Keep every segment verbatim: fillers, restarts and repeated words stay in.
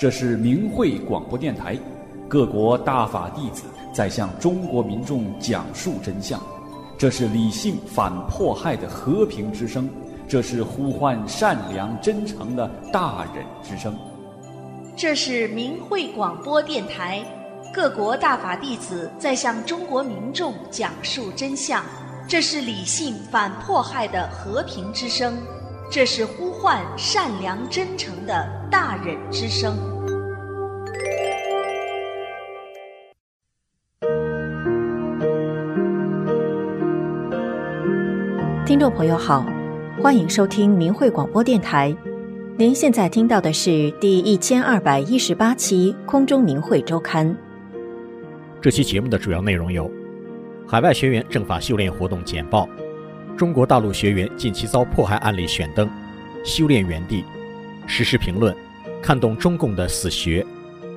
这是明慧广播电台，各国大法弟子在向中国民众讲述真相。这是理性反迫害的和平之声，这是呼唤善良真诚的大忍之声。 这是明慧广播电台，各国大法弟子在向中国民众讲述真相。这是理性反迫害的和平之声，这是呼唤善良真诚的大忍之声。 听众朋友好，欢迎收听明慧广播电台。您现在听到的是第一千二百一十八期空中明慧周刊。 这期节目的主要内容有：海外学员政法修炼活动简报，中国大陆学员近期遭迫害案例选登，修炼原地，时事评论，看懂中共的死学。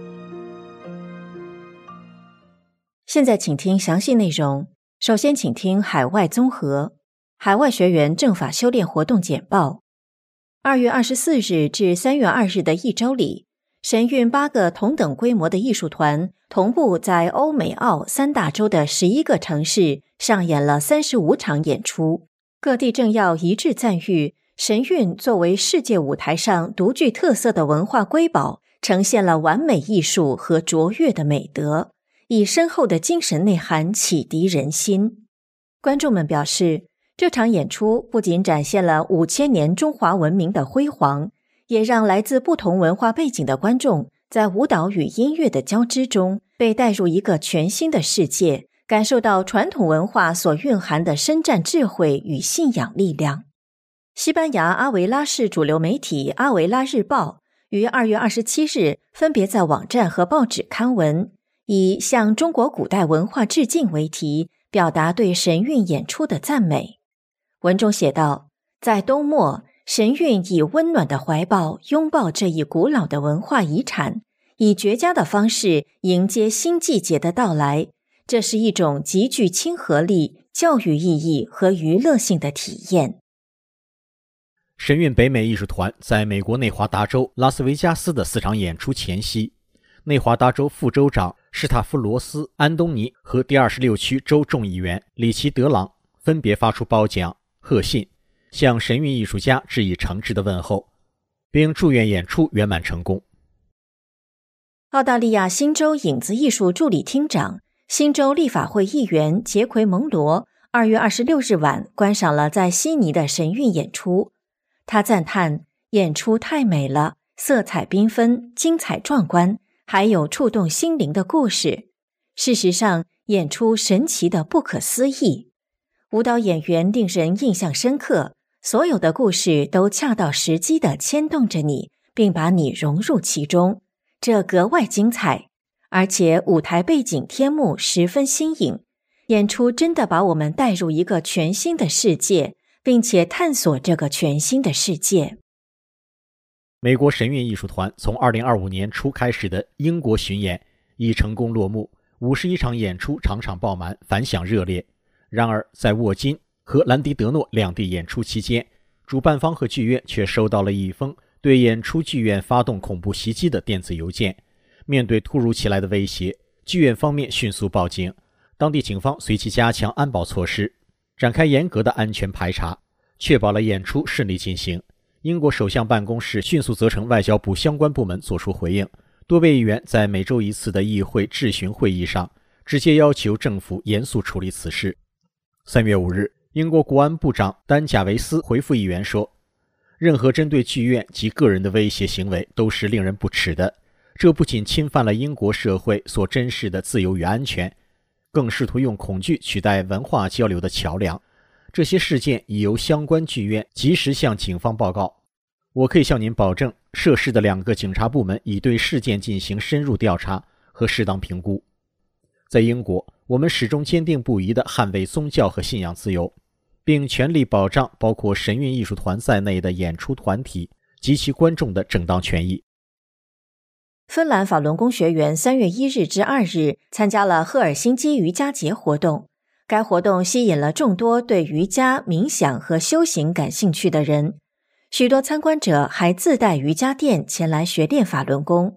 现在请听详细内容。首先请听海外综合，海外学员政法修炼活动简报。二月二十四日至三月二日的一周里，神韵八个同等规模的艺术团同步在欧美澳三大洲的十一个城市上演了三十五场演出，各地政要一致赞誉神韵作为世界舞台上独具特色的文化瑰宝，呈现了完美艺术和卓越的美德，以深厚的精神内涵启迪人心。观众们表示，这场演出不仅展现了五千年中华文明的辉煌，也让来自不同文化背景的观众在舞蹈与音乐的交织中被带入一个全新的世界，感受到传统文化所蕴含的深湛智慧与信仰力量。西班牙阿维拉市主流媒体阿维拉日报于二月二十七日分别在网站和报纸刊文，以向中国古代文化致敬为题，表达对神韵演出的赞美。文中写道，在冬末，神韵以温暖的怀抱拥抱这一古老的文化遗产，以绝佳的方式迎接新季节的到来。这是一种极具亲和力、教育意义和娱乐性的体验。 神韵北美艺术团在美国内华达州拉斯维加斯的四场演出前夕，内华达州副州长施塔夫罗斯·安东尼和第二十六区州众议员里奇·德朗分别发出褒奖、贺信，向神韵艺术家致以诚挚的问候，并祝愿演出圆满成功。 澳大利亚新州影子艺术助理厅长、新州立法会议员杰奎蒙罗二月二十六日晚观赏了在悉尼的神韵演出。他赞叹演出太美了，色彩缤纷，精彩壮观，还有触动心灵的故事。事实上，演出神奇的不可思议。舞蹈演员令人印象深刻，所有的故事都恰到时机地牵动着你，并把你融入其中，这格外精彩。而且舞台背景天幕十分新颖，演出真的把我们带入一个全新的世界，并且探索这个全新的世界。 美国神韵艺术团从二零二五年初开始的英国巡演已成功落幕，五十一场演出场场爆满，反响热烈。然而在沃金和兰迪德诺两地演出期间，主办方和剧院却收到了一封对演出剧院发动恐怖袭击的电子邮件。面对突如其来的威胁，剧院方面迅速报警，当地警方随即加强安保措施，展开严格的安全排查，确保了演出顺利进行。英国首相办公室迅速责成外交部相关部门作出回应，多位议员在每周一次的议会质询会议上直接要求政府严肃处理此事。三月五日，英国国安部长丹贾维斯回复议员说，任何针对剧院及个人的威胁行为都是令人不齿的，这不仅侵犯了英国社会所珍视的自由与安全，更试图用恐惧取代文化交流的桥梁。这些事件已由相关剧院及时向警方报告。我可以向您保证，涉事的两个警察部门已对事件进行深入调查和适当评估。在英国，我们始终坚定不移地捍卫宗教和信仰自由，并全力保障包括神韵艺术团在内的演出团体及其观众的正当权益。 芬兰法轮功学员三月一日至二日参加了赫尔辛基瑜伽节活动，该活动吸引了众多对瑜伽、冥想和修行感兴趣的人，许多参观者还自带瑜伽垫前来学练法轮功。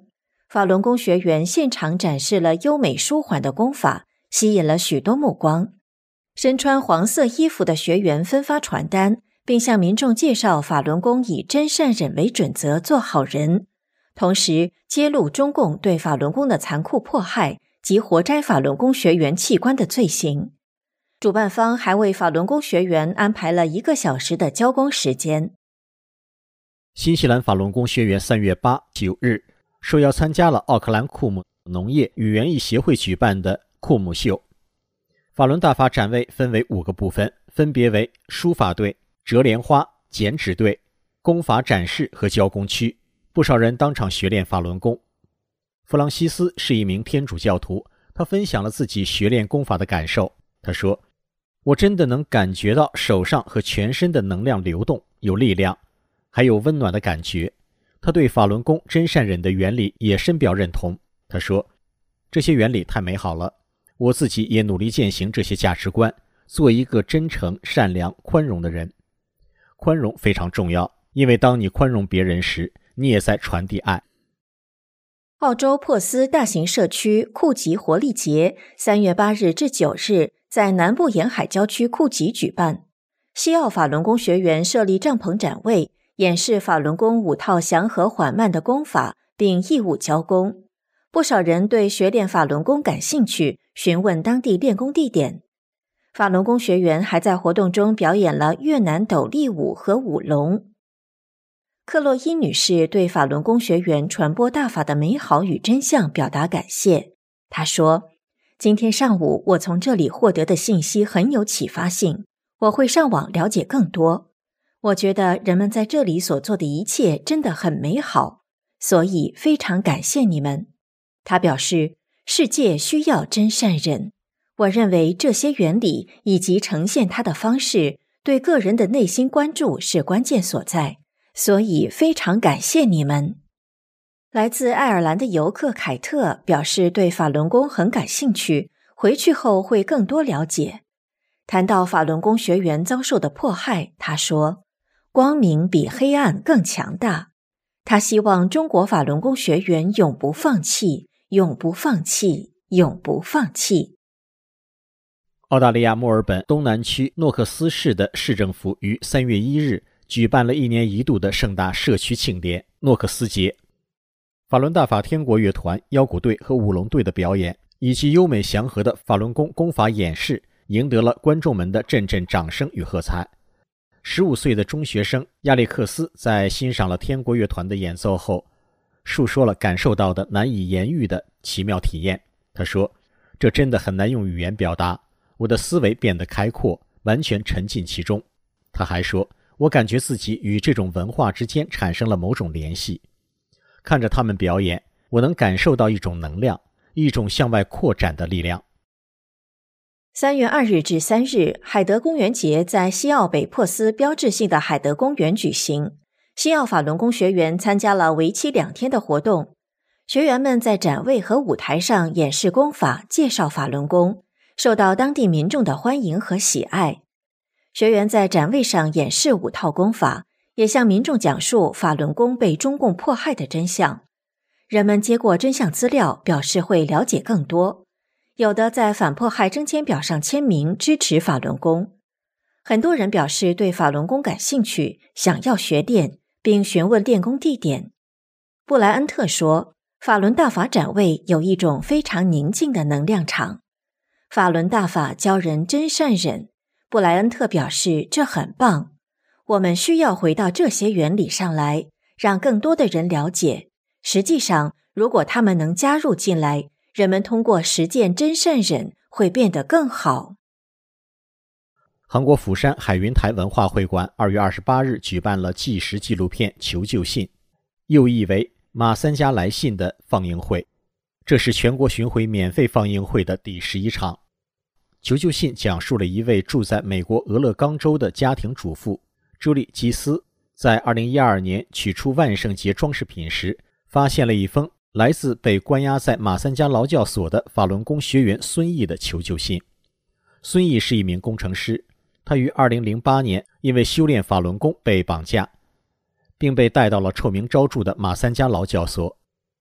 法轮功学员现场展示了优美舒缓的功法，吸引了许多目光。身穿黄色衣服的学员分发传单，并向民众介绍法轮功以真善忍为准则做好人，同时揭露中共对法轮功的残酷迫害及活摘法轮功学员器官的罪行。主办方还为法轮功学员安排了一个小时的交功时间。 新西兰法轮功学员三月八、九日受邀参加了奥克兰库姆农业与园艺协会举办的库姆秀。法轮大法展位分为五个部分，分别为书法队、折莲花、剪纸队、功法展示和交功区。不少人当场学练法轮功。弗朗西斯是一名天主教徒，他分享了自己学练功法的感受。他说：“我真的能感觉到手上和全身的能量流动，有力量，还有温暖的感觉。”他对法轮功真善忍的原理也深表认同。他说：“这些原理太美好了，我自己也努力践行这些价值观，做一个真诚、善良、宽容的人。宽容非常重要，因为当你宽容别人时，你也在传递爱。” 澳洲珀斯大型社区库吉活力节三月八日至九日在南部沿海郊区库吉举办。西澳法轮功学员设立帐篷展位，演示法轮功五套祥和缓慢的功法，并义务交功。不少人对学练法轮功感兴趣，询问当地练功地点。法轮功学员还在活动中表演了越南斗笠舞和舞龙。克洛伊女士对法轮功学员传播大法的美好与真相表达感谢。她说：“今天上午我从这里获得的信息很有启发性，我会上网了解更多。我觉得人们在这里所做的一切真的很美好，所以非常感谢你们。”她表示，世界需要真善忍。我认为这些原理以及呈现它的方式，对个人的内心关注是关键所在。所以非常感谢你们。来自爱尔兰的游客凯特表示对法轮功很感兴趣，回去后会更多了解。谈到法轮功学员遭受的迫害，他说：“光明比黑暗更强大。”他希望中国法轮功学员永不放弃，永不放弃，永不放弃。 澳大利亚墨尔本东南区诺克斯市的市政府于三月一日举办了一年一度的盛大社区庆典诺克斯节。法轮大法天国乐团、腰鼓队和舞龙队的表演，以及优美祥和的法轮功功法演示，赢得了观众们的阵阵掌声与喝彩。十五岁的中学生亚历克斯在欣赏了天国乐团的演奏后，述说了感受到的难以言喻的奇妙体验。他说：“这真的很难用语言表达，我的思维变得开阔，完全沉浸其中。”他还说：“我感觉自己与这种文化之间产生了某种联系。看着他们表演，我能感受到一种能量，一种向外扩展的力量。” 三月二日至三日，海德公园节在西澳北珀斯标志性的海德公园举行。西澳法轮功学员参加了为期两天的活动，学员们在展位和舞台上演示功法，介绍法轮功，受到当地民众的欢迎和喜爱。学员在展位上演示五套功法，也向民众讲述法轮功被中共迫害的真相。人们接过真相资料，表示会了解更多，有的在反迫害征签表上签名支持法轮功。很多人表示对法轮功感兴趣，想要学练，并询问练功地点。布莱恩特说，法轮大法展位有一种非常宁静的能量场。法轮大法教人真善忍。布莱恩特表示这很棒，我们需要回到这些原理上来，让更多的人了解。实际上，如果他们能加入进来，人们通过实践真善忍会变得更好。 韩国釜山海云台文化会馆二月二十八日举办了纪实纪录片《求救信》，又译为马三家来信的放映会。这是全国巡回免费放映会的第十一场。求救信讲述了一位住在美国俄勒冈州的家庭主妇朱莉基斯在二零一二年取出万圣节装饰品时，发现了一封来自被关押在马三家劳教所的法轮功学员孙毅的求救信。孙毅是一名工程师，他于二零零八年因为修炼法轮功被绑架，并被带到了臭名昭著的马三家劳教所。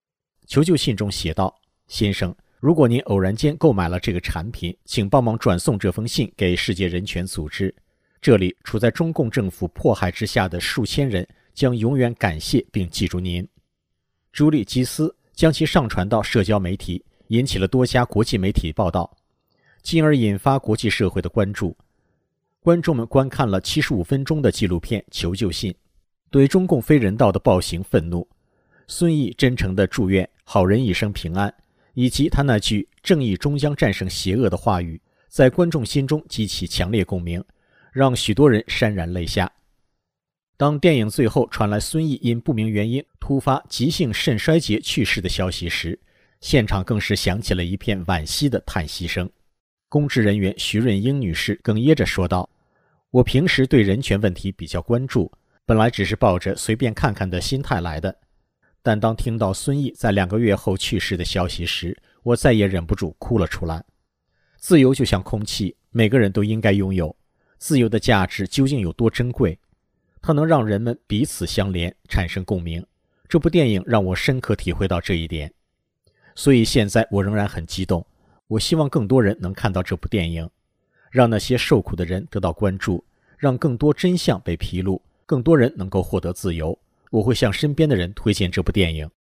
求救信中写道：先生，如果您偶然间购买了这个产品，请帮忙转送这封信给世界人权组织。这里处在中共政府迫害之下的数千人将永远感谢并记住您。朱莉·基斯将其上传到社交媒体，引起了多家国际媒体报道，进而引发国际社会的关注。观众们观看了七十五分钟的纪录片《求救信》，对中共非人道的暴行愤怒。孙毅真诚地祝愿好人一生平安，以及他那句正义终将战胜邪恶的话语，在观众心中激起强烈共鸣，让许多人潸然泪下。当电影最后传来孙毅因不明原因突发急性肾衰竭去世的消息时，现场更是响起了一片惋惜的叹息声。公职人员徐润英女士哽咽着说道：我平时对人权问题比较关注，本来只是抱着随便看看的心态来的，但当听到孙毅在两个月后去世的消息时，我再也忍不住哭了出来。自由就像空气，每个人都应该拥有。自由的价值究竟有多珍贵？它能让人们彼此相连，产生共鸣。这部电影让我深刻体会到这一点。所以现在我仍然很激动，我希望更多人能看到这部电影，让那些受苦的人得到关注，让更多真相被披露，更多人能够获得自由。我会向身边的人推荐这部电影。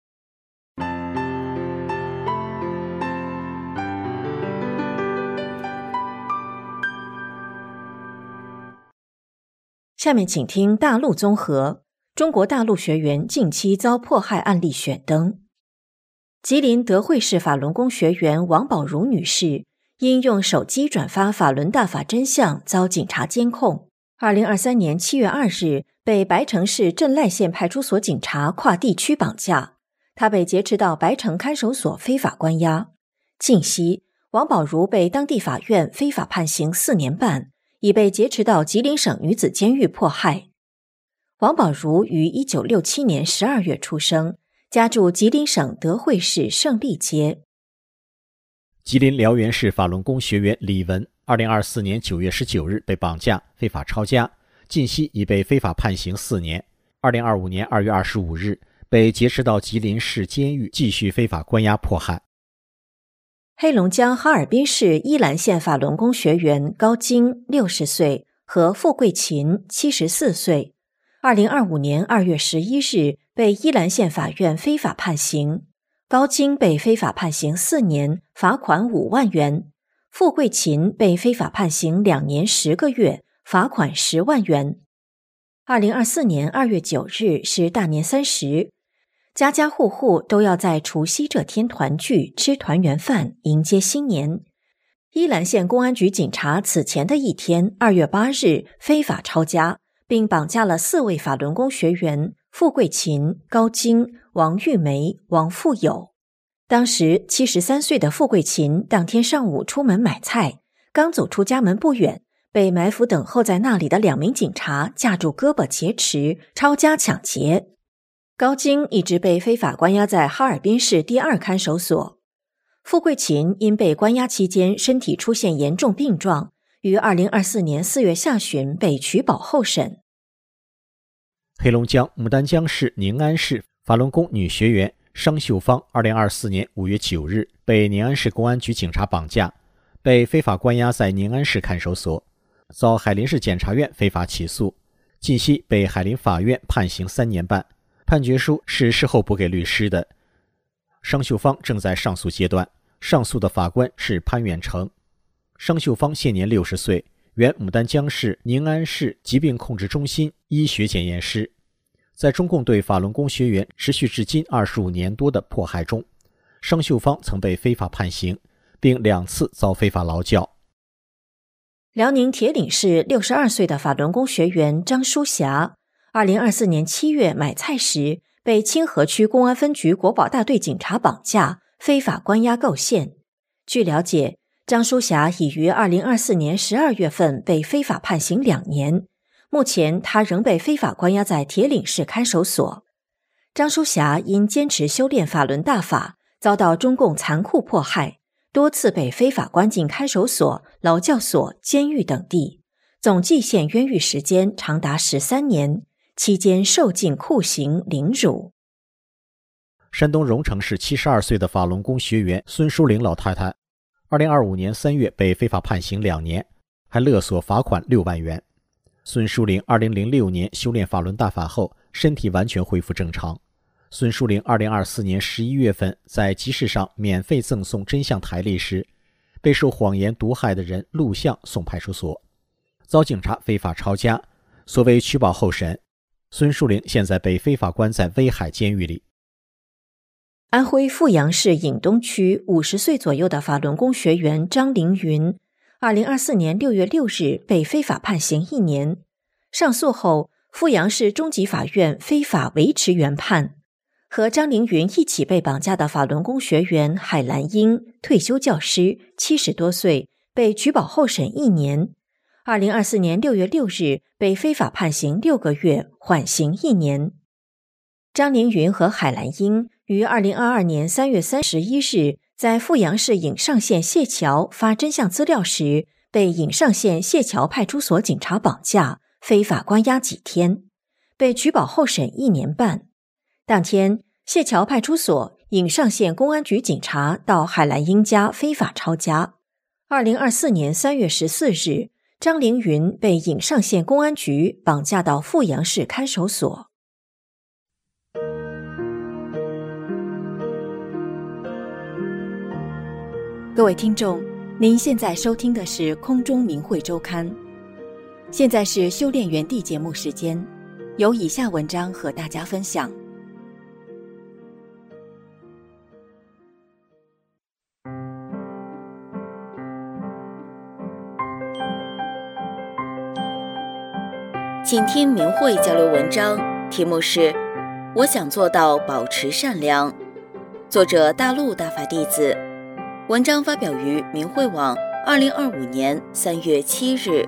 下面请听大陆综合：中国大陆学员近期遭迫害案例选登。吉林德惠市法轮功学员王宝如女士因用手机转发法轮大法真相遭警察监控。二零二三年七月二日被白城市镇赖县派出所警察跨地区绑架，她被劫持到白城看守所非法关押。近期，王宝如被当地法院非法判刑四年半，已被劫持到吉林省女子监狱迫害。王宝如于一九六七年十二月出生，家住吉林省德惠市胜利街。 吉林辽源市法轮功学员李文二零二四年九月十九日被绑架非法抄家，近期已被非法判刑四年。二零二五年二月二十五日被劫持到吉林市监狱继续非法关押迫害。 黑龙江哈尔滨市依兰县法轮功学员高金六十岁和傅桂琴七十四岁，二零二五年二月十一日被依兰县法院非法判刑。高金被非法判刑四年，罚款五万元；傅桂琴被非法判刑两年十个月，罚款十万元。二零二四年二月九日是大年三十，家家户户都要在除夕这天团聚，吃团圆饭，迎接新年。依兰县公安局警察此前的一天，二月八日非法抄家，并绑架了四位法轮功学员傅桂琴、高金、王玉梅、王富友。当时七十三岁的傅桂琴当天上午出门买菜，刚走出家门不远，被埋伏等候在那里的两名警察架住胳膊劫持，抄家抢劫。高金一直被非法关押在哈尔滨市第二看守所。傅桂琴因被关押期间身体出现严重病状，于二零二四年四月下旬被取保候审。 黑龙江牡丹江市宁安市法轮功女学员商秀芳二零二四年五月九日被宁安市公安局警察绑架，被非法关押在宁安市看守所，遭海林市检察院非法起诉，近期被海林法院判刑三年半，判决书是事后补给律师的。商秀芳正在上诉阶段，上诉的法官是潘远成。商秀芳现年六十岁，原牡丹江市宁安市疾病控制中心医学检验师。在中共对法轮功学员持续至今二十五年多的迫害中，商秀芳曾被非法判刑，并两次遭非法劳教。 辽宁铁岭市六十二岁的法轮功学员张淑霞，二零二四年七月买菜时被清河区公安分局国保大队警察绑架，非法关押构陷。据了解，张淑霞已于二零二四年十二月份被非法判刑两年，目前她仍被非法关押在铁岭市看守所。张淑霞因坚持修炼法轮大法，遭到中共残酷迫害，多次被非法关进看守所、劳教所、监狱等地，总计限冤狱时间长达十三年，期间受尽酷刑凌辱。 山东荣成市七十二岁的法轮功学员孙淑玲老太太，二零二五年三月被非法判刑两年，还勒索罚款六万元。孙淑玲二零零六年修炼法轮大法后，身体完全恢复正常。孙淑玲二零二四年十一月份在集市上免费赠送真相台历时，被受谎言毒害的人录像送派出所，遭警察非法抄家，所谓取保候审。孙淑玲现在被非法关在威海监狱里。 安徽阜阳市颍东区五十岁左右的法轮功学员张凌云，二零二四年六月六日被非法判刑一年。上诉后，阜阳市中级法院非法维持原判。和张凌云一起被绑架的法轮功学员海兰英，退休教师，七十多岁，被取保候审一年。二零二四年六月六日被非法判刑六个月，缓刑一年。张凌云和海兰英于二零二二年三月三十一日在阜阳市颍上县谢桥发真相资料时，被颍上县谢桥派出所警察绑架，非法关押几天，被取保候审一年半。当天，谢桥派出所、颍上县公安局警察到海兰英家非法抄家。二零二四年三月十四日，张凌云被颍上县公安局绑架到阜阳市看守所。各位听众，您现在收听的是空中明慧周刊，现在是修炼园地节目时间，有以下文章和大家分享。 请听明慧交流文章，题目是我想做到保持善良，作者大陆大法弟子，文章发表于明慧网二零二五年三月七日。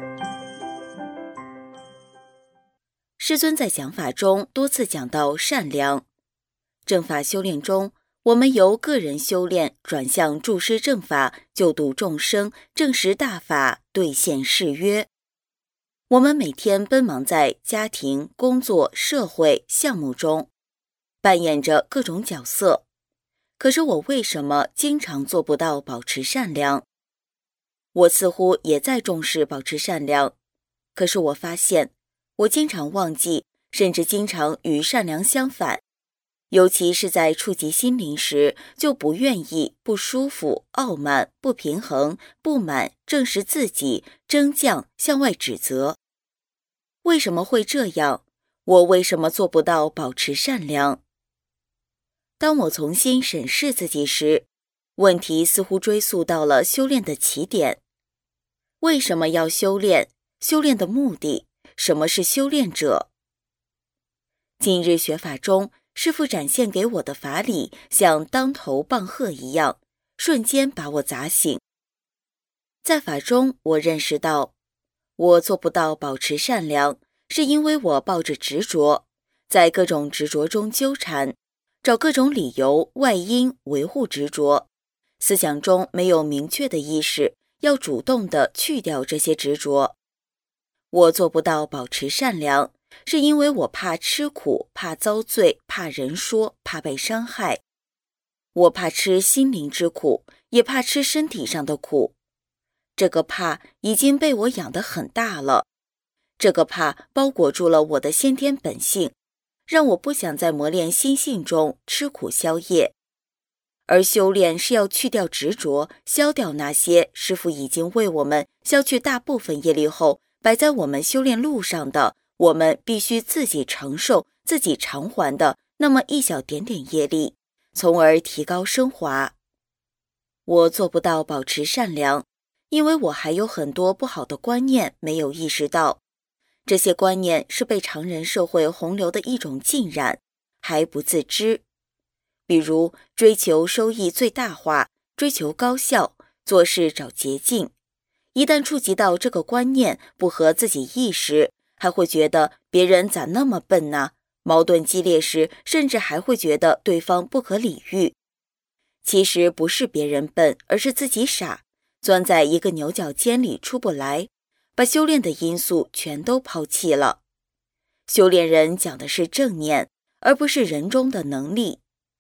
师尊在讲法中多次讲到善良。正法修炼中，我们由个人修炼转向助师正法，救度众生，证实大法，兑现誓约。我们每天奔忙在家庭、工作、社会、项目中，扮演着各种角色。可是我为什么经常做不到保持善良？我似乎也在重视保持善良，可是我发现，我经常忘记，甚至经常与善良相反。尤其是在触及心灵时，就不愿意、不舒服、傲慢、不平衡、不满，证实自己，争犟，向外指责。为什么会这样？我为什么做不到保持善良？当我重新审视自己时，问题似乎追溯到了修炼的起点。为什么要修炼？修炼的目的？什么是修炼者？近日学法中，师父展现给我的法理像当头棒喝一样，瞬间把我砸醒。在法中，我认识到，我做不到保持善良，是因为我抱着执着，在各种执着中纠缠，找各种理由外因维护执着，思想中没有明确的意识，要主动地去掉这些执着。我做不到保持善良，是因为我怕吃苦，怕遭罪，怕人说，怕被伤害。我怕吃心灵之苦，也怕吃身体上的苦。这个怕已经被我养得很大了，这个怕包裹住了我的先天本性，让我不想在磨练心性中吃苦消业。而修炼是要去掉执着，消掉那些师父已经为我们消去大部分业力后摆在我们修炼路上的，我们必须自己承受、自己偿还的那么一小点点业力，从而提高升华。我做不到保持善良，因为我还有很多不好的观念没有意识到，这些观念是被常人社会洪流的一种浸染，还不自知。比如追求收益最大化，追求高效，做事找捷径。一旦触及到这个观念不合自己意时，还会觉得别人咋那么笨呢？矛盾激烈时，甚至还会觉得对方不可理喻。其实不是别人笨，而是自己傻，钻在一个牛角尖里出不来，把修炼的因素全都抛弃了。修炼人讲的是正念，而不是人中的能力。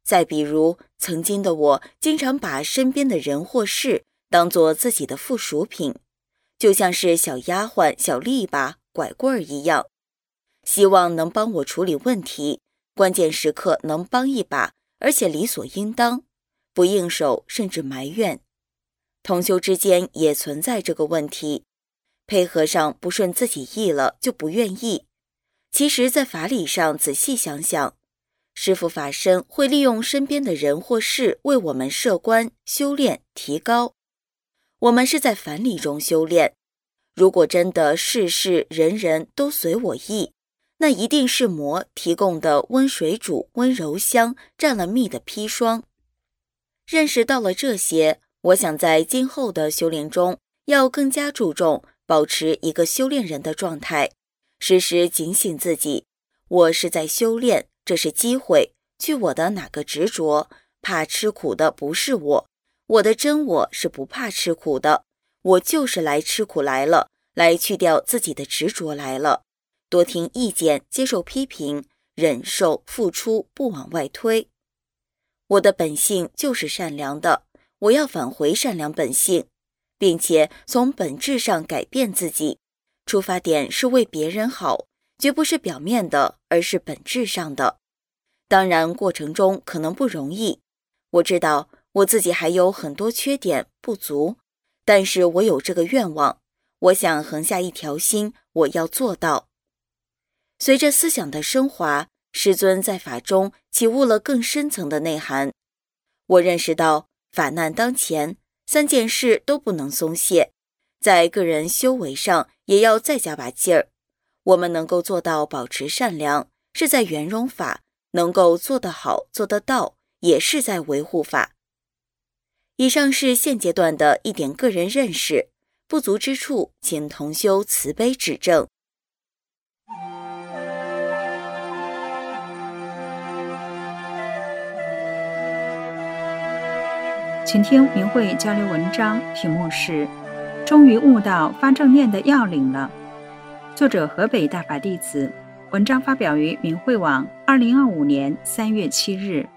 再比如，曾经的我经常把身边的人或事当作自己的附属品，就像是小丫鬟、小利把、拐棍儿一样，希望能帮我处理问题，关键时刻能帮一把，而且理所应当，不应手甚至埋怨。同修之间也存在这个问题，配合上不顺自己意了就不愿意。其实在法理上仔细想想，师父法身会利用身边的人或事为我们设观、修炼、提高。我们是在凡理中修炼，如果真的事事人人都随我意，那一定是魔提供的温水煮、温柔香蘸了蜜的砒霜。认识到了这些，我想在今后的修炼中要更加注重保持一个修炼人的状态，时时警醒自己，我是在修炼，这是机会，去我的哪个执着，怕吃苦的不是我，我的真我是不怕吃苦的，我就是来吃苦来了，来去掉自己的执着来了，多听意见，接受批评，忍受付出，不往外推。我的本性就是善良的，我要返回善良本性，并且从本质上改变自己，出发点是为别人好，绝不是表面的，而是本质上的。当然过程中可能不容易，我知道我自己还有很多缺点不足，但是我有这个愿望，我想横下一条心，我要做到。随着思想的升华，师尊在法中启悟了更深层的内涵。我认识到法难当前，三件事都不能松懈，在个人修为上也要再加把劲儿。我们能够做到保持善良，是在圆融法，能够做得好做得到，也是在维护法。以上是现阶段的一点个人认识，不足之处请同修慈悲指正。 请听明慧交流文章，题目是《终于悟到发正念的要领了》，作者河北大法弟子，文章发表于明慧网二零二五年三月七日。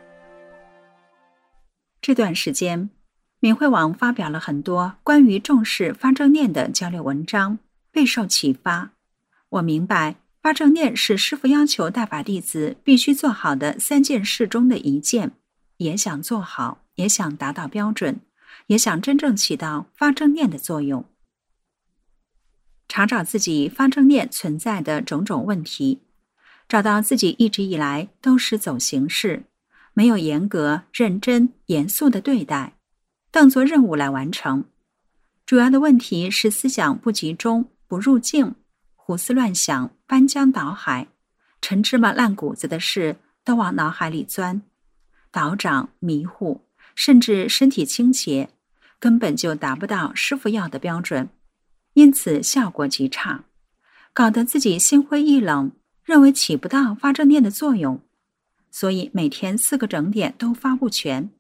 这段时间，明慧网发表了很多关于重视发正念的交流文章，备受启发。我明白发正念是师父要求大法弟子必须做好的三件事中的一件，也想做好，也想达到标准，也想真正起到发正念的作用。查找自己发正念存在的种种问题，找到自己一直以来都是走形式，没有严格、认真、严肃的对待，当作任务来完成。主要的问题是思想不集中、不入境，胡思乱想，翻江倒海，陈芝麻烂谷子的事都往脑海里钻，倒长迷糊，甚至身体倾斜，根本就达不到师父要的标准，因此效果极差，搞得自己心灰意冷，认为起不到发正念的作用，所以每天四个整点都发不全。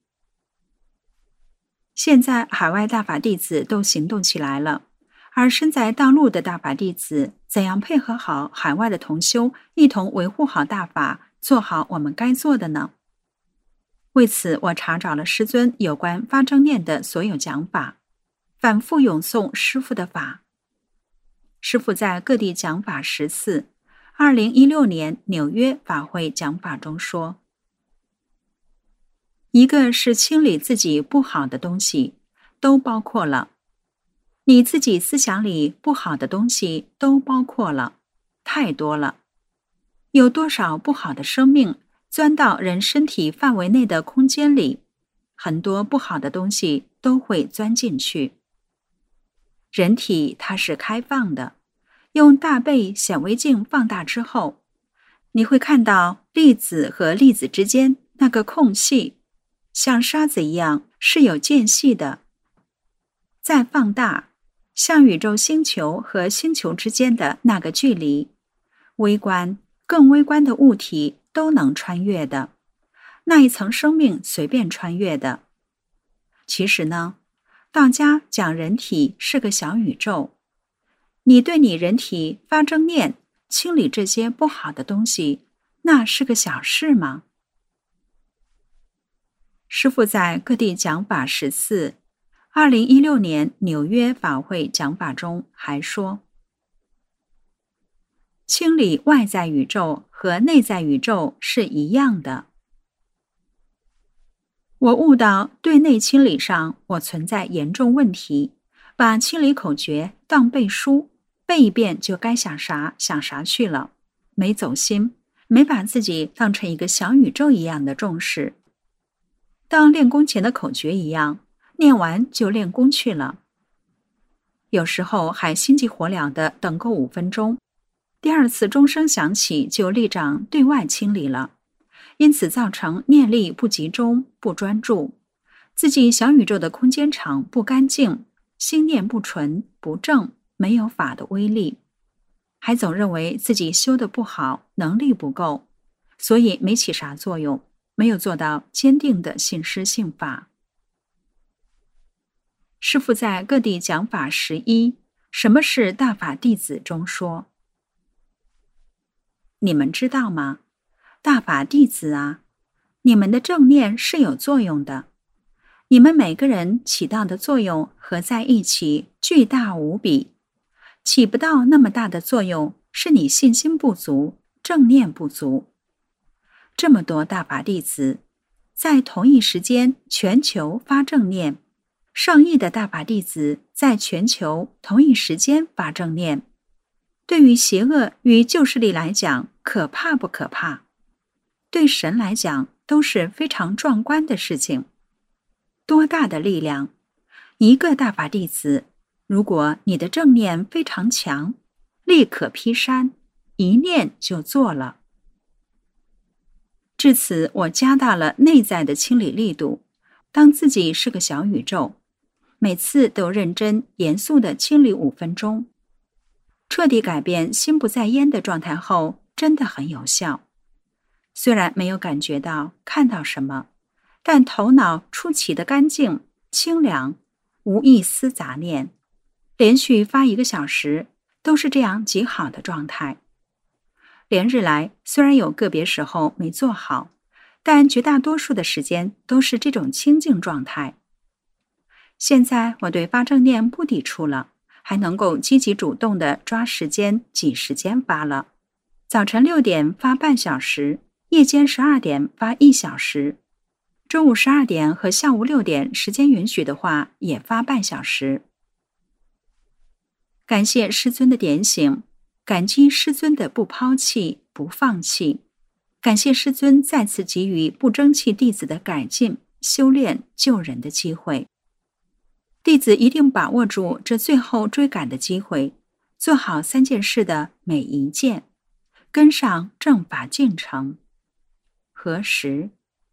现在海外大法弟子都行动起来了，而身在大陆的大法弟子怎样配合好海外的同修，一同维护好大法，做好我们该做的呢？为此，我查找了师尊有关发正念的所有讲法，反复咏诵师父的法。师父在各地讲法十次，二零一六年纽约法会讲法中说，一个是清理自己不好的东西，都包括了；你自己思想里不好的东西都包括了，太多了。有多少不好的生命钻到人身体范围内的空间里，很多不好的东西都会钻进去。人体它是开放的，用大倍显微镜放大之后，你会看到粒子和粒子之间那个空隙，像沙子一样是有间隙的。再放大，像宇宙星球和星球之间的那个距离，微观、更微观的物体都能穿越的，那一层生命随便穿越的。其实呢，道家讲人体是个小宇宙，你对你人体发正念，清理这些不好的东西，那是个小事吗？ 师父在各地讲法十四，二零一六年纽约法会讲法中还说，清理外在宇宙和内在宇宙是一样的。我悟到对内清理上我存在严重问题，把清理口诀当背书，背一遍就该想啥想啥去了，没走心，没把自己当成一个小宇宙一样的重视。当练功前的口诀一样，念完就练功去了。有时候还心急火燎地等够五分钟，第二次钟声响起就立掌对外清理了，因此造成念力不集中、不专注，自己小宇宙的空间场不干净，心念不纯、不正，没有法的威力，还总认为自己修得不好，能力不够，所以没起啥作用，没有做到坚定的信师信法。师父在各地讲法十一，什么是大法弟子中说，你们知道吗？大法弟子啊，你们的正念是有作用的，你们每个人起到的作用合在一起巨大无比，起不到那么大的作用，是你信心不足，正念不足。这么多大法弟子，在同一时间全球发正念，上亿的大法弟子在全球同一时间发正念，对于邪恶与旧势力来讲，可怕不可怕？对神来讲，都是非常壮观的事情。多大的力量！一个大法弟子，如果你的正念非常强，力可劈山，一念就做了。至此，我加大了内在的清理力度，当自己是个小宇宙，每次都认真严肃地清理五分钟，彻底改变心不在焉的状态后，真的很有效。虽然没有感觉到看到什么，但头脑出奇的干净清凉，无一丝杂念，连续发一个小时都是这样极好的状态。连日来虽然有个别时候没做好，但绝大多数的时间都是这种清静状态。现在我对发正念不抵触了，还能够积极主动地抓时间挤时间发了。早晨六点发半小时，夜间十二点发一小时，中午十二点和下午六点时间允许的话也发半小时。感谢师尊的点醒，感激师尊的不抛弃不放弃，感谢师尊再次给予不争气弟子的改进修炼救人的机会。弟子一定把握住这最后追赶的机会，做好三件事的每一件，跟上正法进程。何时？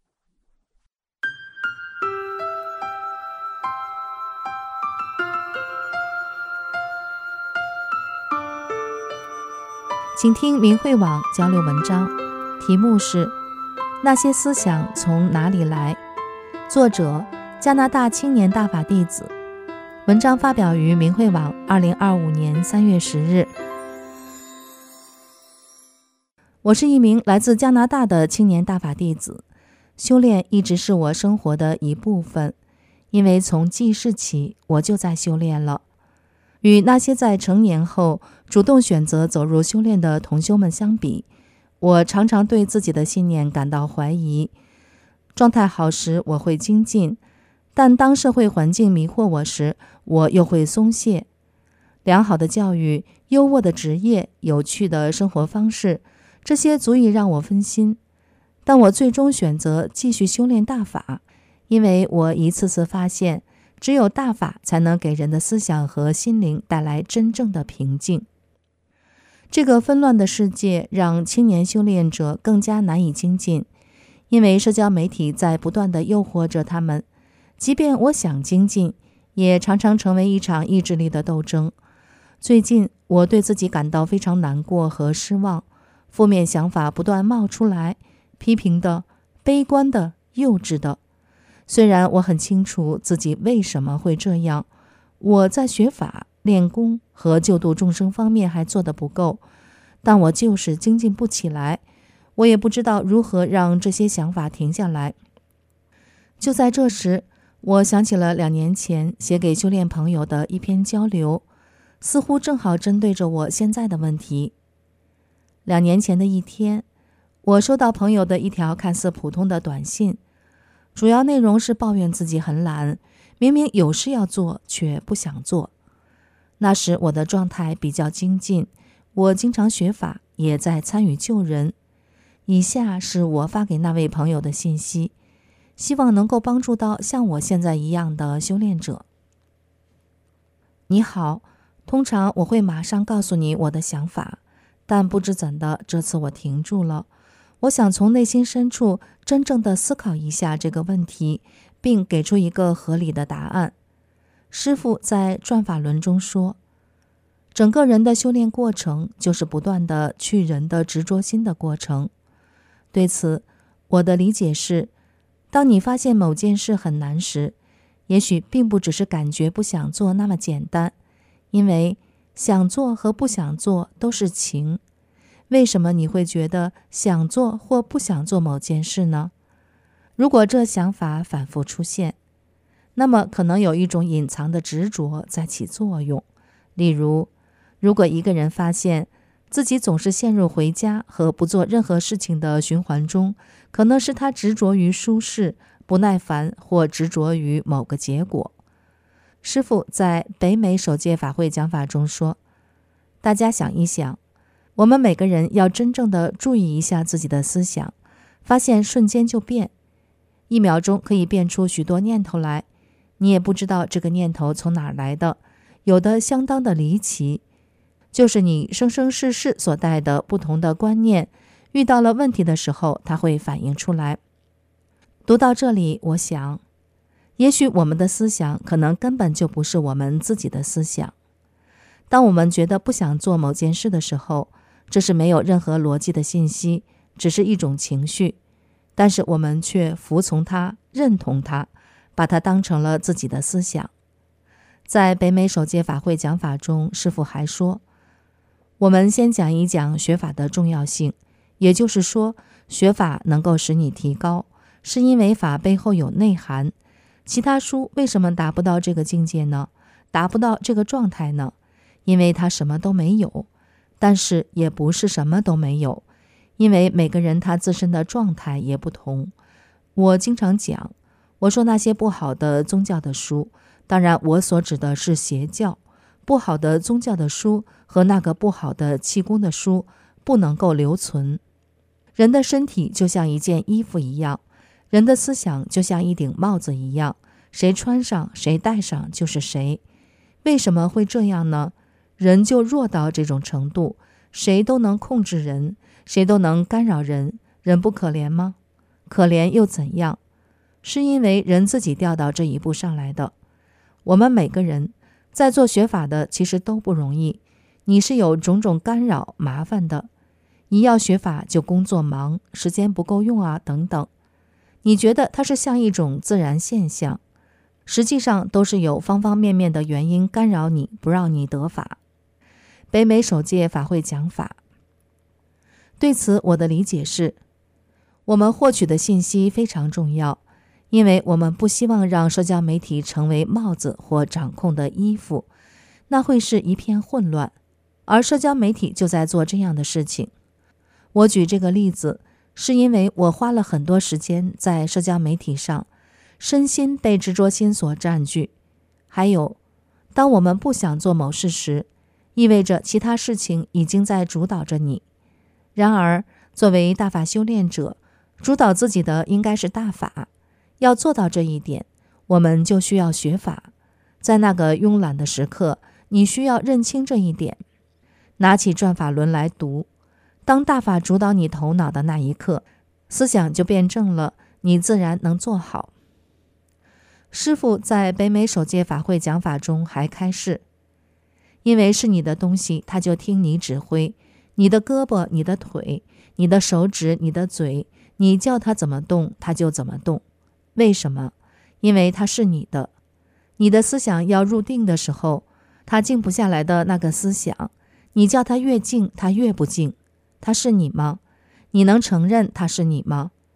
请听明慧网交流文章，题目是《那些思想从哪里来》，作者加拿大青年大法弟子。文章发表于明慧网二零二五年三月十日。我是一名来自加拿大的青年大法弟子，修炼一直是我生活的一部分，因为从记事起我就在修炼了。与那些在成年后主动选择走入修炼的同修们相比，我常常对自己的信念感到怀疑。状态好时我会精进，但当社会环境迷惑我时，我又会松懈。良好的教育、优渥的职业、有趣的生活方式，这些足以让我分心。但我最终选择继续修炼大法，因为我一次次发现，只有大法才能给人的思想和心灵带来真正的平静。这个纷乱的世界让青年修炼者更加难以精进，因为社交媒体在不断地诱惑着他们。即便我想精进，也常常成为一场意志力的斗争。最近我对自己感到非常难过和失望，负面想法不断冒出来，批评的、悲观的、幼稚的。虽然我很清楚自己为什么会这样，我在学法、练功和救度众生方面还做得不够，但我就是精进不起来，我也不知道如何让这些想法停下来。 就在这时，我想起了两年前写给修炼朋友的一篇交流，似乎正好针对着我现在的问题。两年前的一天，我收到朋友的一条看似普通的短信，主要内容是抱怨自己很懒，明明有事要做却不想做。那时我的状态比较精进，我经常学法，也在参与救人。以下是我发给那位朋友的信息，希望能够帮助到像我现在一样的修炼者。你好，通常我会马上告诉你我的想法，但不知怎的，这次我停住了。我想从内心深处真正的思考一下这个问题，并给出一个合理的答案。师父在转法轮中说，整个人的修炼过程就是不断的去人的执着心的过程。对此，我的理解是，当你发现某件事很难时，也许并不只是感觉不想做那么简单，因为想做和不想做都是情。为什么你会觉得想做或不想做某件事呢？如果这想法反复出现，那么可能有一种隐藏的执着在起作用。例如，如果一个人发现自己总是陷入回家和不做任何事情的循环中，可能是他执着于舒适、不耐烦或执着于某个结果。师父在北美首届法会讲法中说，大家想一想，我们每个人要真正的注意一下自己的思想，发现瞬间就变，一秒钟可以变出许多念头来，你也不知道这个念头从哪儿来的，有的相当的离奇，就是你生生世世所带的不同的观念，遇到了问题的时候，它会反映出来。读到这里，我想，也许我们的思想可能根本就不是我们自己的思想。当我们觉得不想做某件事的时候，这是没有任何逻辑的信息，只是一种情绪，但是我们却服从它，认同它，把它当成了自己的思想。在北美首届法会讲法中，师父还说，我们先讲一讲学法的重要性，也就是说，学法能够使你提高，是因为法背后有内涵。其他书为什么达不到这个境界呢？达不到这个状态呢？因为它什么都没有。但是也不是什么都没有，因为每个人他自身的状态也不同。我经常讲，我说那些不好的宗教的书，当然我所指的是邪教，不好的宗教的书和那个不好的气功的书不能够留存。人的身体就像一件衣服一样，人的思想就像一顶帽子一样，谁穿上谁戴上就是谁。为什么会这样呢？人就弱到这种程度，谁都能控制人，谁都能干扰人，人不可怜吗？可怜又怎样？是因为人自己掉到这一步上来的。我们每个人在做学法的其实都不容易，你是有种种干扰麻烦的，一要学法就工作忙，时间不够用啊等等。你觉得它是像一种自然现象，实际上都是有方方面面的原因干扰你，不让你得法。北美首届法会讲法，对此我的理解是，我们获取的信息非常重要，因为我们不希望让社交媒体成为帽子或掌控的衣服，那会是一片混乱，而社交媒体就在做这样的事情。我举这个例子，是因为我花了很多时间在社交媒体上，身心被执着心所占据。还有，当我们不想做某事时，意味着其他事情已经在主导着你。然而，作为大法修炼者，主导自己的应该是大法。要做到这一点，我们就需要学法。在那个慵懒的时刻，你需要认清这一点。拿起转法轮来读，当大法主导你头脑的那一刻，思想就变正了，你自然能做好。师父在北美首届法会讲法中还开示，因为是你的东西，他就听你指挥，你的胳膊、你的腿、你的手指、你的嘴，你叫他怎么动，他就怎么动。为什么？因为它是你的。你的思想要入定的时候，他静不下来的那个思想，你叫他越静，他越不静。他是你吗？你能承认他是你吗？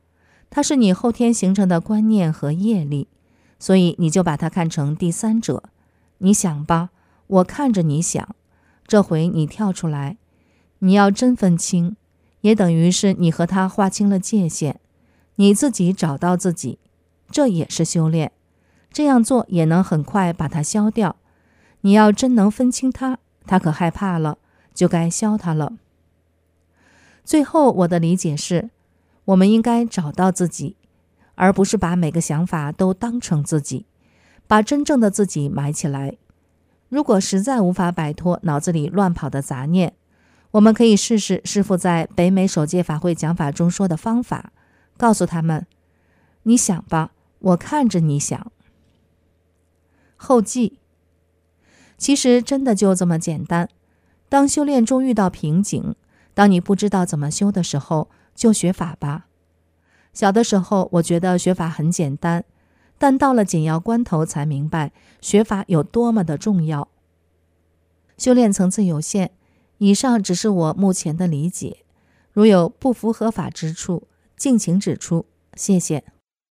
它是你后天形成的观念和业力，所以你就把它看成第三者。你想吧，我看着你想，这回你跳出来，你要真分清，也等于是你和他划清了界限，你自己找到自己，这也是修炼。这样做也能很快把它消掉。你要真能分清它，他可害怕了，就该消它了。最后我的理解是，我们应该找到自己，而不是把每个想法都当成自己，把真正的自己埋起来。如果实在无法摆脱脑子里乱跑的杂念，我们可以试试师父在北美首届法会讲法中说的方法，告诉他们，你想吧，我看着你想。后记，其实真的就这么简单。当修炼中遇到瓶颈，当你不知道怎么修的时候，就学法吧。小的时候我觉得学法很简单，但到了紧要关头才明白学法有多么的重要。修炼层次有限，以上只是我目前的理解，如有不符合法之处，敬请指出，谢谢。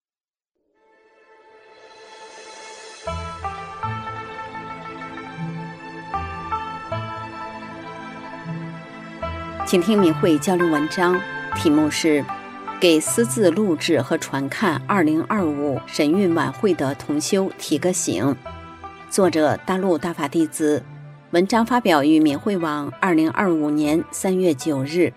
请听明慧交流文章，题目是给私自录制和传看二零二五神韵晚会的同修提个醒。作者大陆大法弟子，文章发表于明慧网二零二五年三月九日。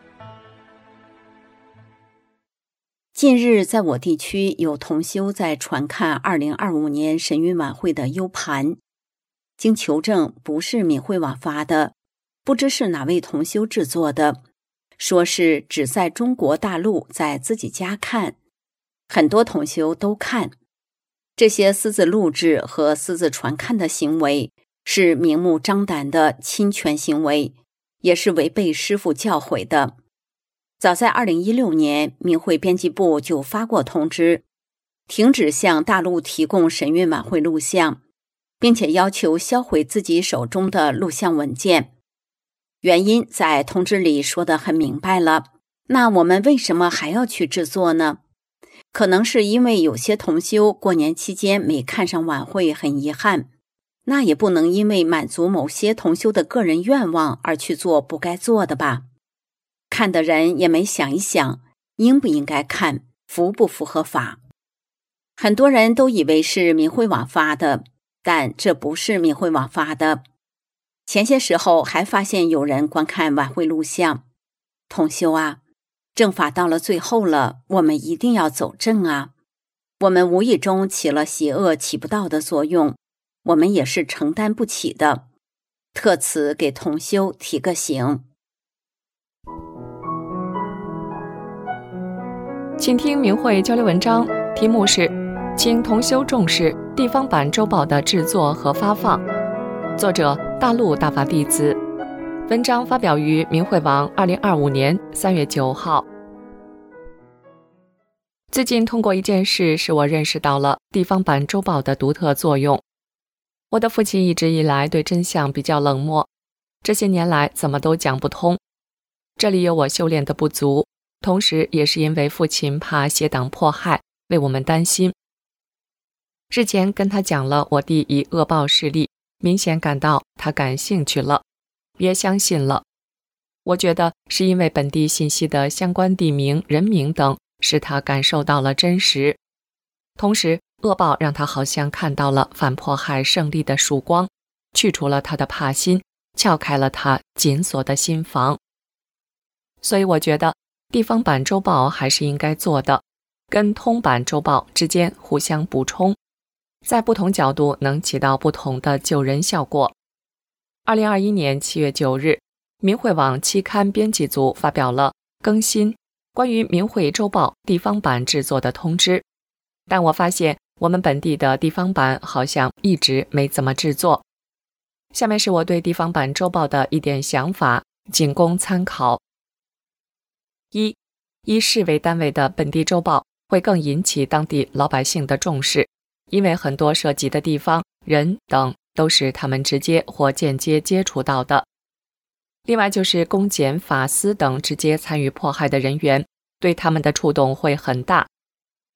近日在我地区有同修在传看二零二五年神韵晚会的 U 盘，经求证不是明慧网发的，不知是哪位同修制作的，说是只在中国大陆在自己家看，很多同修都看。这些私自录制和私自传看的行为是明目张胆的侵权行为，也是违背师父教诲的。早在二零一六年，明慧编辑部就发过通知，停止向大陆提供神韵晚会录像，并且要求销毁自己手中的录像文件。原因在通知里说得很明白了，那我们为什么还要去制作呢？可能是因为有些同修过年期间没看上晚会很遗憾，那也不能因为满足某些同修的个人愿望而去做不该做的吧。看的人也没想一想，应不应该看，符不符合法。很多人都以为是明慧网发的，但这不是明慧网发的。前些时候还发现有人观看晚会录像。同修啊，正法到了最后了，我们一定要走正啊。我们无意中起了邪恶起不到的作用，我们也是承担不起的。特此给同修提个醒。 请听明慧交流文章，题目是请同修重视地方版周报的制作和发放。作者大陆大法弟子，文章发表于明慧网二零二五年三月九号。最近通过一件事，使我认识到了地方版周报的独特作用。我的父亲一直以来对真相比较冷漠，这些年来怎么都讲不通。这里有我修炼的不足，同时也是因为父亲怕邪党迫害，为我们担心。日前跟他讲了我弟以恶报势力，明显感到他感兴趣了，也相信了。我觉得是因为本地信息的相关地名、人名等，使他感受到了真实。同时，恶报让他好像看到了反迫害胜利的曙光，去除了他的怕心，撬开了他紧锁的心房。所以我觉得地方版周报还是应该做的，跟通版周报之间互相补充，在不同角度能起到不同的救人效果。二零二一年七月九日，明慧网期刊编辑组发表了更新关于明慧周报地方版制作的通知，但我发现我们本地的地方版好像一直没怎么制作。下面是我对地方版周报的一点想法，仅供参考。一、以市为单位的本地周报会更引起当地老百姓的重视，因为很多涉及的地方、人等都是他们直接或间接接触到的。另外就是公检、法司等直接参与迫害的人员，对他们的触动会很大。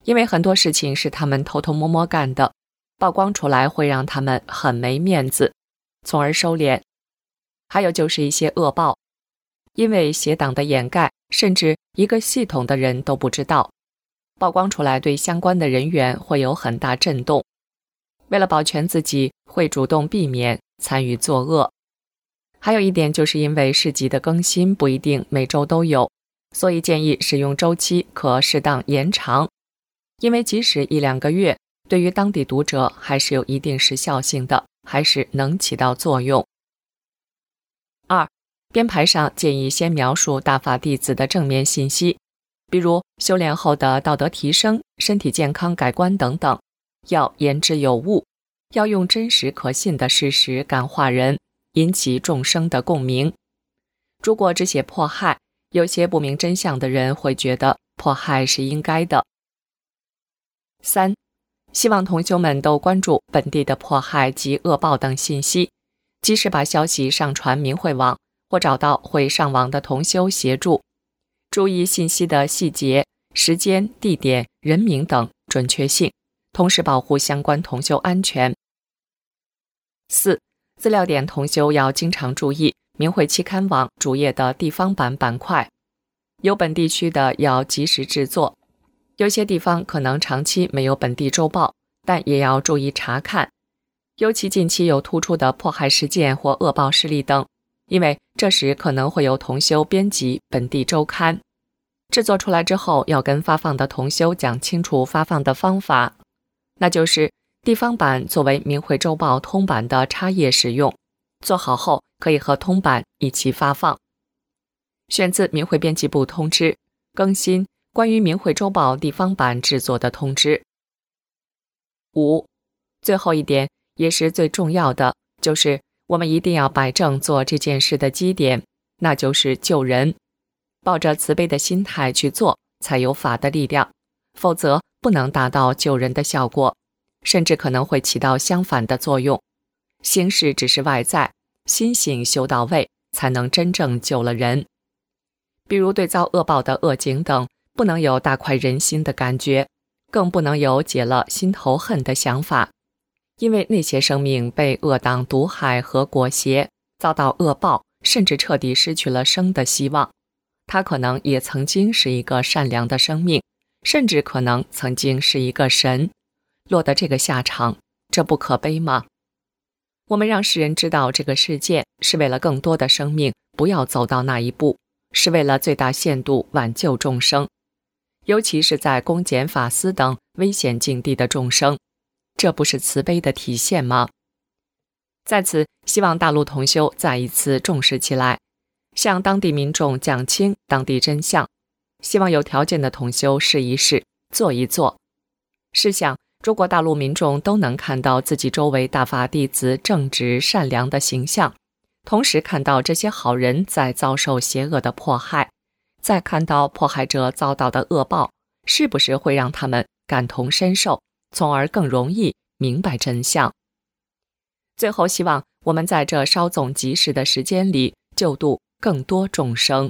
因为很多事情是他们偷偷摸摸干的，曝光出来会让他们很没面子，从而收敛。还有就是一些恶报，因为邪党的掩盖，甚至一个系统的人都不知道，曝光出来对相关的人员会有很大震动。为了保全自己，会主动避免参与作恶。还有一点就是因为市集的更新不一定每周都有，所以建议使用周期可适当延长，因为即使一两个月，对于当地读者还是有一定时效性的，还是能起到作用。二，编排上建议先描述大法弟子的正面信息，比如修炼后的道德提升、身体健康改观等等，要言之有物，要用真实可信的事实感化人，引起众生的共鸣。如果只写迫害，有些不明真相的人会觉得迫害是应该的。三，希望同修们都关注本地的迫害及恶报等信息，及时把消息上传明慧网，或找到会上网的同修协助，注意信息的细节、时间、地点、人名等准确性，同时保护相关同修安全。四，资料点同修要经常注意明慧期刊网主页的地方版板块，有本地区的要及时制作，有些地方可能长期没有本地周报，但也要注意查看，尤其近期有突出的迫害事件或恶报事例等，因为这时可能会有同修编辑本地周刊，制作出来之后要跟发放的同修讲清楚发放的方法，那就是地方版作为明慧周报通版的插页使用，做好后可以和通版一起发放。选自明慧编辑部通知，更新关于明慧周报地方版制作的通知。五，最后一点也是最重要的，就是我们一定要摆正做这件事的基点，那就是救人，抱着慈悲的心态去做，才有法的力量，否则不能达到救人的效果，甚至可能会起到相反的作用。形式只是外在，心性修到位，才能真正救了人。比如对遭恶报的恶境等，不能有大快人心的感觉，更不能有解了心头恨的想法，因为那些生命被恶党毒害和裹挟，遭到恶报，甚至彻底失去了生的希望。他可能也曾经是一个善良的生命，甚至可能曾经是一个神，落得这个下场，这不可悲吗？我们让世人知道这个事件，是为了更多的生命不要走到那一步，是为了最大限度挽救众生，尤其是在公检法司等危险境地的众生，这不是慈悲的体现吗？在此，希望大陆同修再一次重视起来，向当地民众讲清当地真相，希望有条件的同修试一试，做一做。试想，如果大陆民众都能看到自己周围大法弟子正直善良的形象，同时看到这些好人在遭受邪恶的迫害，再看到迫害者遭到的恶报，是不是会让他们感同身受，从而更容易明白真相？最后，希望我们在这稍纵即逝的时间里，救度更多众生。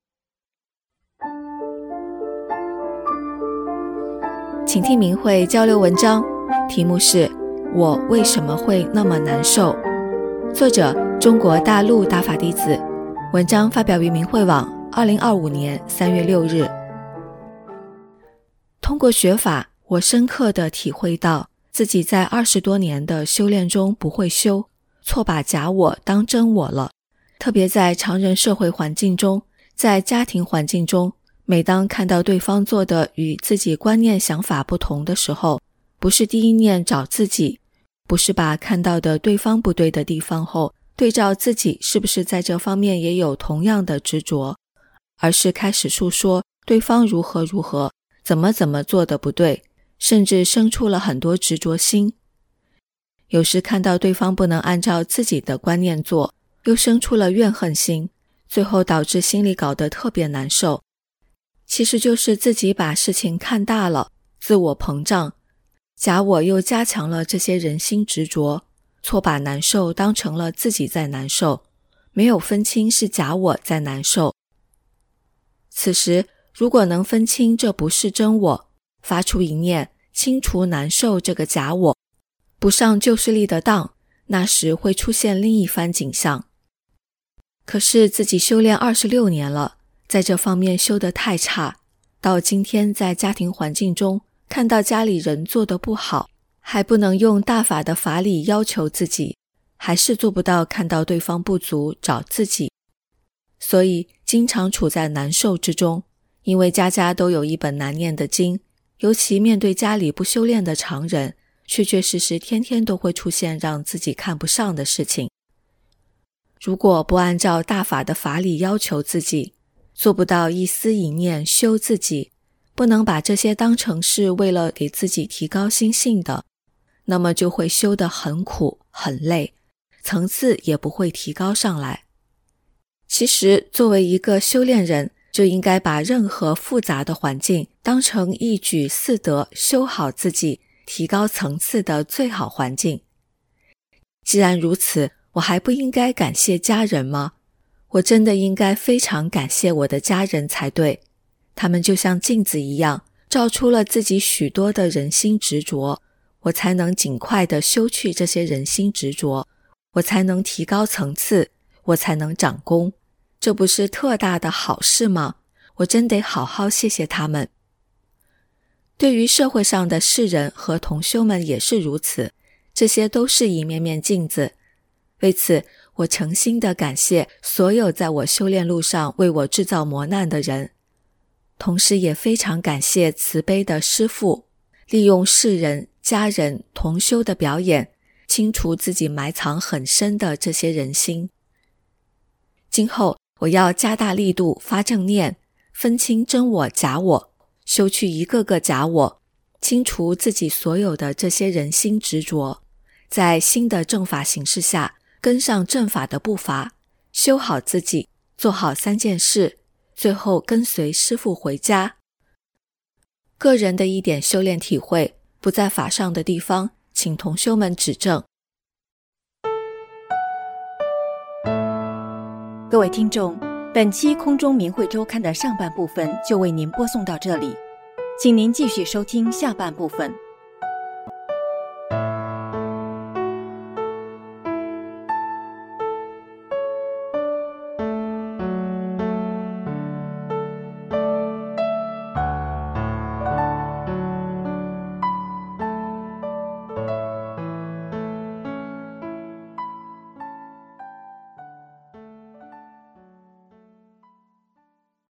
请听明慧交流文章，题目是《我为什么会那么难受》，作者中国大陆大法弟子，文章发表于明慧网，二零二五年三月六日。通过学法，我深刻地体会到自己在二十多年的修炼中不会修，错把假我当真我了。特别在常人社会环境中，在家庭环境中，每当看到对方做的与自己观念想法不同的时候，不是第一念找自己，不是把看到的对方不对的地方后，对照自己是不是在这方面也有同样的执着，而是开始述说对方如何如何，怎么怎么做的不对，甚至生出了很多执着心。有时看到对方不能按照自己的观念做，又生出了怨恨心，最后导致心里搞得特别难受。其实就是自己把事情看大了，自我膨胀，假我又加强了这些人心执着，错把难受当成了自己在难受，没有分清是假我在难受。此时如果能分清这不是真我， 发出一念，清除难受这个假我，不上旧势力的当，那时会出现另一番景象。可是自己修炼二十六年了，在这方面修得太差，到今天在家庭环境中看到家里人做得不好，还不能用大法的法理要求自己，还是做不到看到对方不足找自己，所以经常处在难受之中。因为家家都有一本难念的经，尤其面对家里不修炼的常人，确确实实天天都会出现让自己看不上的事情。如果不按照大法的法理要求自己，做不到一思一念修自己，不能把这些当成是为了给自己提高心性的，那么就会修得很苦很累，层次也不会提高上来。其实作为一个修炼人，就应该把任何复杂的环境当成一举四得修好自己提高层次的最好环境。既然如此，我还不应该感谢家人吗？我真的应该非常感谢我的家人才对，他们就像镜子一样，照出了自己许多的人心执着，我才能尽快地修去这些人心执着，我才能提高层次，我才能长功。这不是特大的好事吗？我真得好好谢谢他们。对于社会上的世人和同修们也是如此，这些都是一面面镜子。为此，我诚心地感谢所有在我修炼路上为我制造磨难的人，同时也非常感谢慈悲的师父，利用世人、家人、同修的表演，清除自己埋藏很深的这些人心。今后我要加大力度发正念，分清真我假我，修去一个个假我，清除自己所有的这些人心执着，在新的正法形势下跟上正法的步伐，修好自己，做好三件事，最后跟随师父回家。个人的一点修炼体会，不在法上的地方，请同修们指正。 各位听众，本期空中明慧周刊的上半部分就为您播送到这里，请您继续收听下半部分。